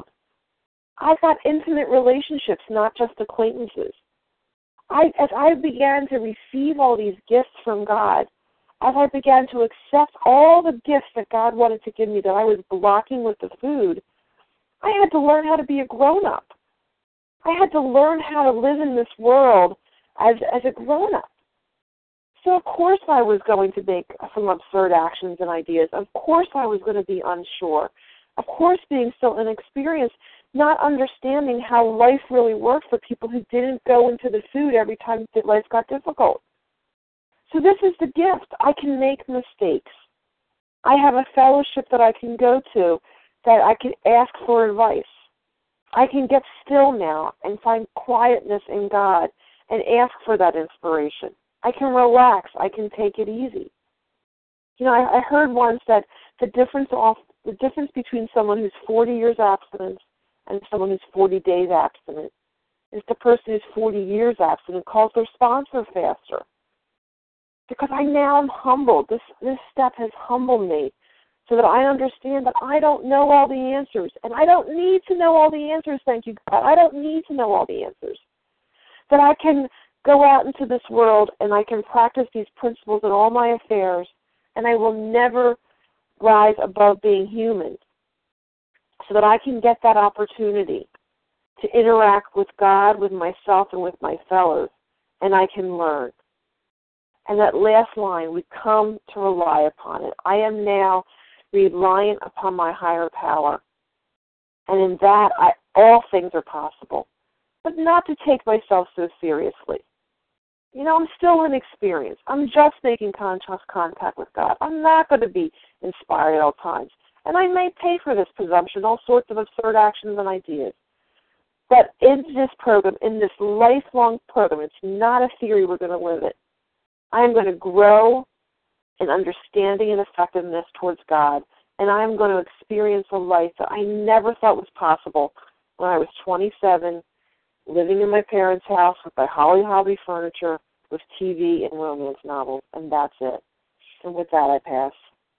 Speaker 5: I got intimate relationships, not just acquaintances. As I began to receive all these gifts from God, as I began to accept all the gifts that God wanted to give me that I was blocking with the food, I had to learn how to be a grown-up. I had to learn how to live in this world as a grown-up. So of course I was going to make some absurd actions and ideas. Of course I was going to be unsure. Of course being so inexperienced, not understanding how life really worked for people who didn't go into the food every time that life got difficult. So this is the gift. I can make mistakes. I have a fellowship that I can go to that I can ask for advice. I can get still now and find quietness in God and ask for that inspiration. I can relax. I can take it easy. I heard once that the difference between someone who's 40 years abstinent and someone who's 40 days abstinent is the person who's 40 years abstinent calls their sponsor faster. Because I now am humbled. This step has humbled me so that I understand that I don't know all the answers. And I don't need to know all the answers, thank you, God. I don't need to know all the answers. That I can go out into this world and I can practice these principles in all my affairs, and I will never rise above being human, so that I can get that opportunity to interact with God, with myself, and with my fellows, and I can learn. And that last line, we come to rely upon it. I am now reliant upon my higher power. And in that, all things are possible. But not to take myself so seriously. I'm still inexperienced. I'm just making conscious contact with God. I'm not going to be inspired at all times. And I may pay for this presumption, all sorts of absurd actions and ideas. But in this program, in this lifelong program, it's not a theory, we're going to live it. I am going to grow in understanding and effectiveness towards God, and I am going to experience a life that I never thought was possible when I was 27, living in my parents' house with my Holly Hobby furniture, with TV and romance novels, and that's it. And with that, I pass.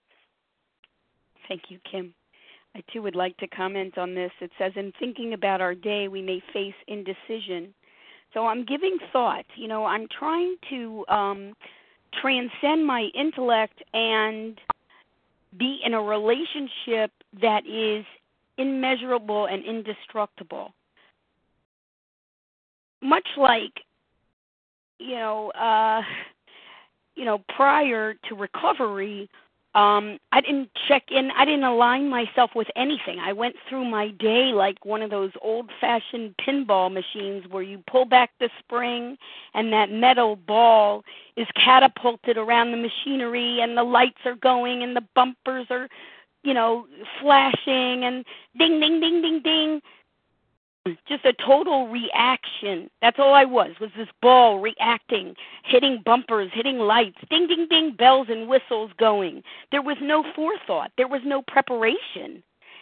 Speaker 1: Thank you, Kim. I, too, would like to comment on this. It says, in thinking about our day, we may face indecision. So I'm giving thought. I'm trying to transcend my intellect and be in a relationship that is immeasurable and indestructible. Much like, prior to recovery, I didn't check in. I didn't align myself with anything. I went through my day like one of those old-fashioned pinball machines where you pull back the spring and that metal ball is catapulted around the machinery and the lights are going and the bumpers are, flashing and ding, ding, ding, ding, ding. just a total reaction. That's all I was this ball reacting, hitting bumpers, hitting lights, ding, ding, ding, bells and whistles going. There was no forethought. There was no preparation.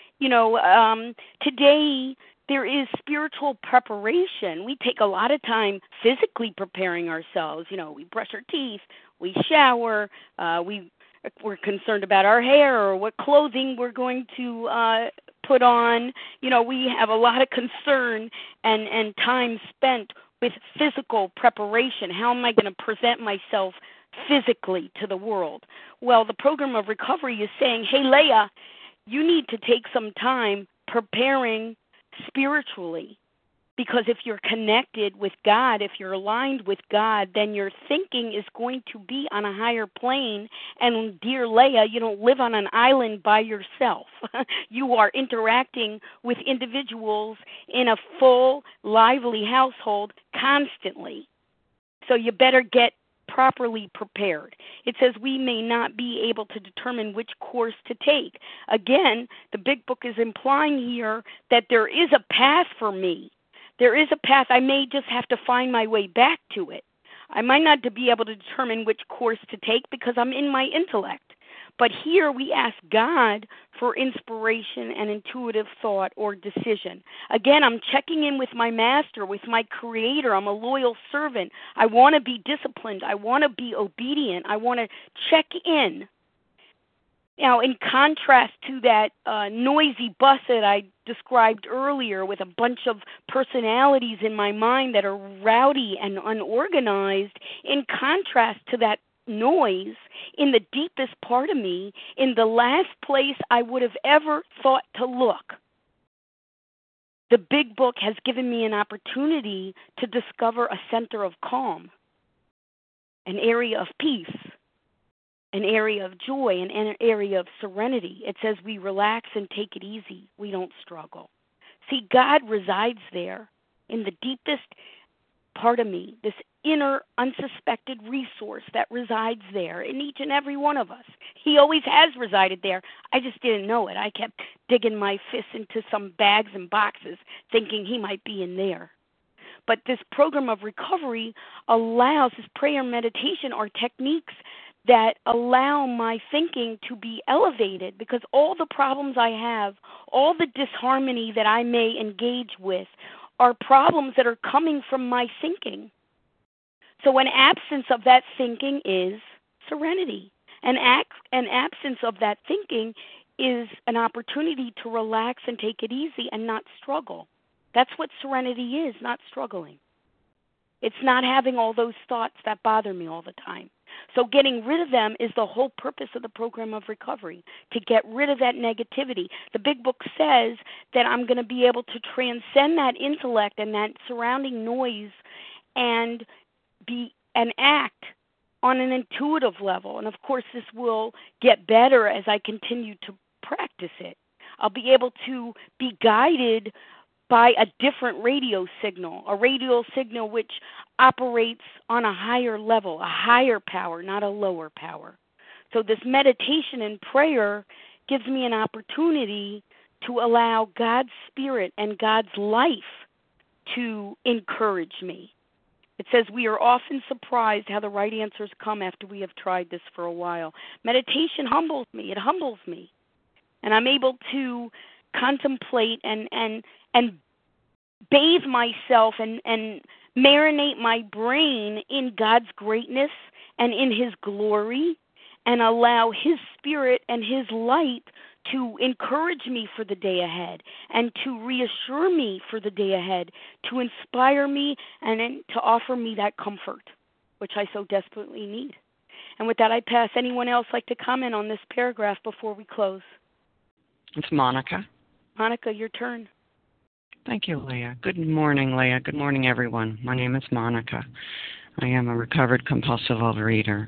Speaker 1: Today there is spiritual preparation. We take a lot of time physically preparing ourselves. We brush our teeth, we shower, we're concerned about our hair or what clothing we're going to put on. We have a lot of concern and time spent with physical preparation. How am I going to present myself physically to the world? Well, the program of recovery is saying, hey, Leah, you need to take some time preparing spiritually. Because if you're connected with God, if you're aligned with God, then your thinking is going to be on a higher plane. And dear Leah, you don't live on an island by yourself. You are interacting with individuals in a full, lively household constantly. So you better get properly prepared. It says we may not be able to determine which course to take. Again, the big book is implying here that there is a path for me. There is a path. I may just have to find my way back to it. I might not be able to determine which course to take because I'm in my intellect. But here we ask God for inspiration and intuitive thought or decision. Again, I'm checking in with my master, with my creator. I'm a loyal servant. I want to be disciplined. I want to be obedient. I want to check in. Now, in contrast to that noisy bus that I described earlier with a bunch of personalities in my mind that are rowdy and unorganized, in contrast to that noise, in the deepest part of me, in the last place I would have ever thought to look, the big book has given me an opportunity to discover a center of calm, an area of peace, an area of joy, an area of serenity. It says we relax and take it easy. We don't struggle. See, God resides there in the deepest part of me, this inner unsuspected resource that resides there in each and every one of us. He always has resided there. I just didn't know it. I kept digging my fists into some bags and boxes thinking he might be in there. But this program of recovery allows, this prayer and meditation are techniques that allow my thinking to be elevated, because all the problems I have, all the disharmony that I may engage with are problems that are coming from my thinking. So an absence of that thinking is serenity. An absence of that thinking is an opportunity to relax and take it easy and not struggle. That's what serenity is, not struggling. It's not having all those thoughts that bother me all the time. So getting rid of them is the whole purpose of the program of recovery, to get rid of that negativity. The big book says that I'm going to be able to transcend that intellect and that surrounding noise and act on an intuitive level. And of course, this will get better as I continue to practice it. I'll be able to be guided by a different radio signal, a radio signal which operates on a higher level, a higher power, not a lower power. So this meditation and prayer gives me an opportunity to allow God's Spirit and God's life to encourage me. It says we are often surprised how the right answers come after we have tried this for a while. Meditation humbles me. It humbles me. And I'm able to contemplate and bathe myself and marinate my brain in God's greatness and in His glory, and allow His Spirit and His light to encourage me for the day ahead and to reassure me for the day ahead, to inspire me and to offer me that comfort, which I so desperately need. And with that, I pass. Anyone else like to comment on this paragraph before we close?
Speaker 13: It's Monica.
Speaker 1: Monica, your turn.
Speaker 13: Thank you, Leah. Good morning, Leah. Good morning, everyone. My name is Monica. I am a recovered compulsive overeater.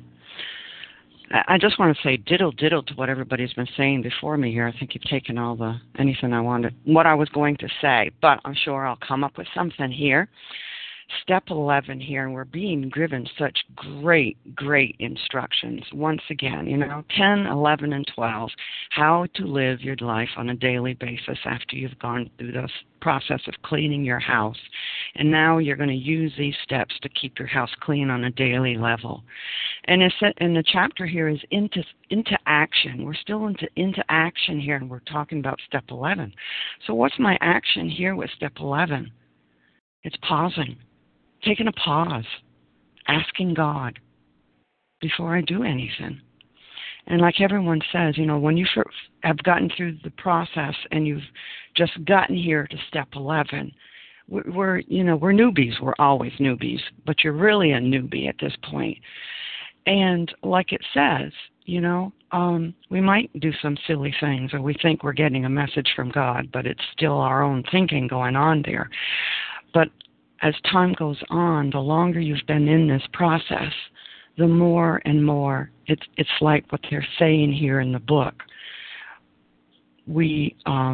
Speaker 13: I just want to say diddle to what everybody's been saying before me here. I think you've taken what I was going to say, but I'm sure I'll come up with something here. step 11 here, and we're being given such great instructions. Once again, 10, 11, and 12, how to live your life on a daily basis after you've gone through this process of cleaning your house. And now you're going to use these steps to keep your house clean on a daily level. And the chapter here is into action. We're still into action here, and we're talking about step 11. So what's my action here with step 11? It's pausing, taking a pause, asking God before I do anything. And like everyone says, when you have gotten through the process and you've just gotten here to step 11, we're newbies. We're always newbies, but you're really a newbie at this point. And like it says, we might do some silly things, or we think we're getting a message from God, but it's still our own thinking going on there. But as time goes on, the longer you've been in this process, the more and more it's like what they're saying here in the book. We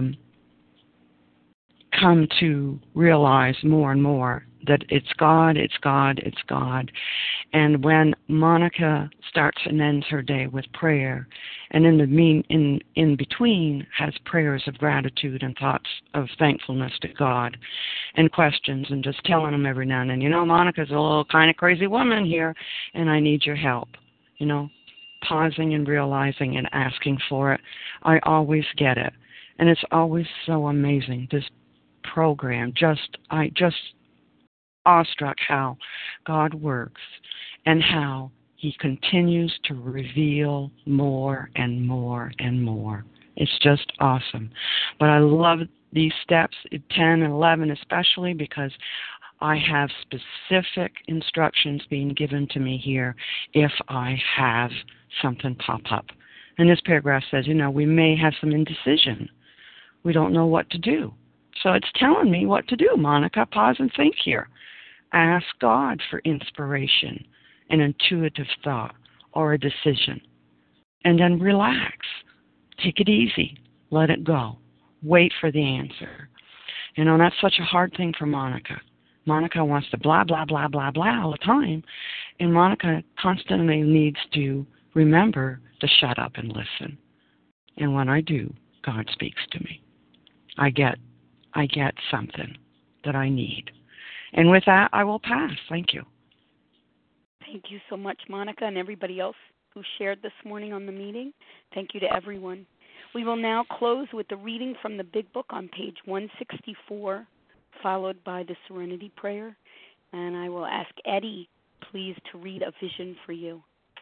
Speaker 13: come to realize more and more that it's God, it's God, it's God. And when Monica starts and ends her day with prayer, and in between has prayers of gratitude and thoughts of thankfulness to God, and questions, and just telling them every now and then, Monica's a little kind of crazy woman here, and I need your help. Pausing and realizing and asking for it. I always get it, and it's always so amazing. This program, I just awestruck how God works and how He continues to reveal more and more and more. It's just awesome. But I love these steps, 10 and 11 especially, because I have specific instructions being given to me here if I have something pop up. And this paragraph says, we may have some indecision. We don't know what to do. So it's telling me what to do, Monica. Pause and think here. Ask God for inspiration, an intuitive thought, or a decision. And then relax. Take it easy. Let it go. Wait for the answer. That's such a hard thing for Monica. Monica wants to blah, blah, blah, blah, blah all the time. And Monica constantly needs to remember to shut up and listen. And when I do, God speaks to me. I get something that I need. And with that, I will pass. Thank you.
Speaker 1: Thank you so much, Monica, and everybody else who shared this morning on the meeting. Thank you to everyone. We will now close with the reading from the Big Book on page 164, followed by the Serenity Prayer. And I will ask Eddie, please, to read A Vision for You.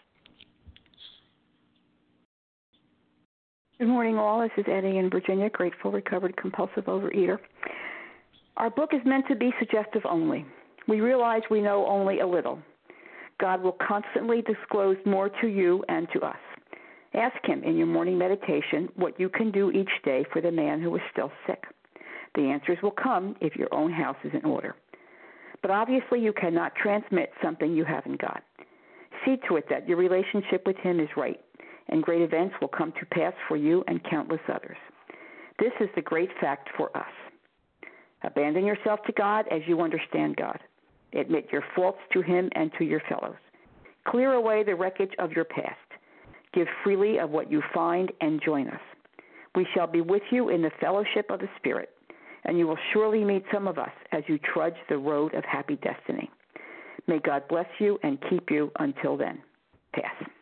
Speaker 14: Good morning, all. This is Eddie in Virginia, grateful, recovered, compulsive overeater. Our book is meant to be suggestive only. We realize we know only a little. God will constantly disclose more to you and to us. Ask Him in your morning meditation what you can do each day for the man who is still sick. The answers will come if your own house is in order. But obviously you cannot transmit something you haven't got. See to it that your relationship with Him is right, and great events will come to pass for you and countless others. This is the great fact for us. Abandon yourself to God as you understand God. Admit your faults to Him and to your fellows. Clear away the wreckage of your past. Give freely of what you find and join us. We shall be with you in the fellowship of the Spirit, and you will surely meet some of us as you trudge the road of happy destiny. May God bless you and keep you until then. Pass.